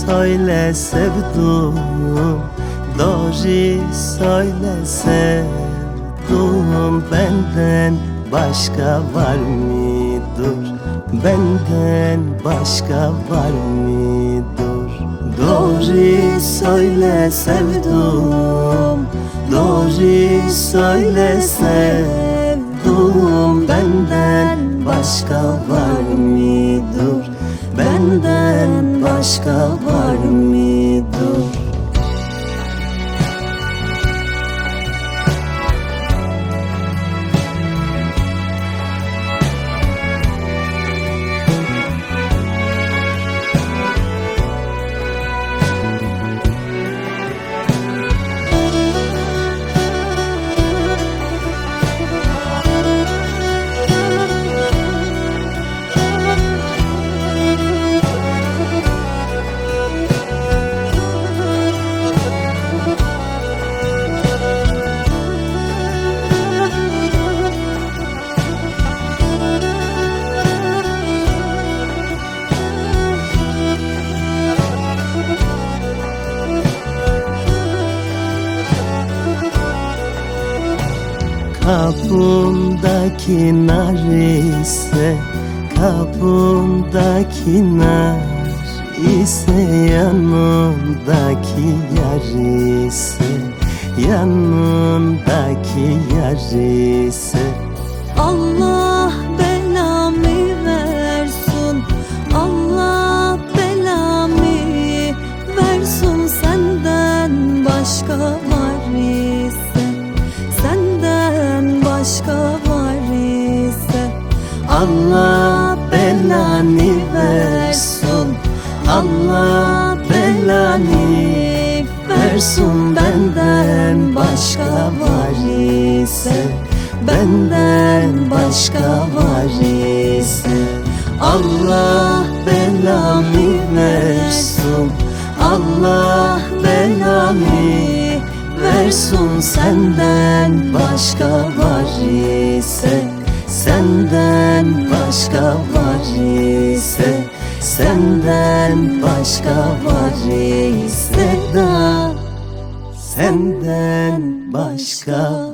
söyle sevdum, doğru söyle sevdum. Benden başka var mıdır? Benden başka var mıdır? Doğru söyle sevdum, doğru söyle sevdum. Benden başka var mıdır? Benden başka var mıdır? Kapımdaki nar ise, kapımdaki nar ise, yanımdaki yar ise, yanımdaki yar ise. Allah belamı versin, Allah belamı versin. Senden başka var ise, senden başka var ise. Allah belanı versin, Allah belanı versin. Benden başka var ise, benden başka var ise. Allah belamı versin, Allah belamı versin. Senden başka var ise, senden başka var ise, senden başka var ise da, senden başka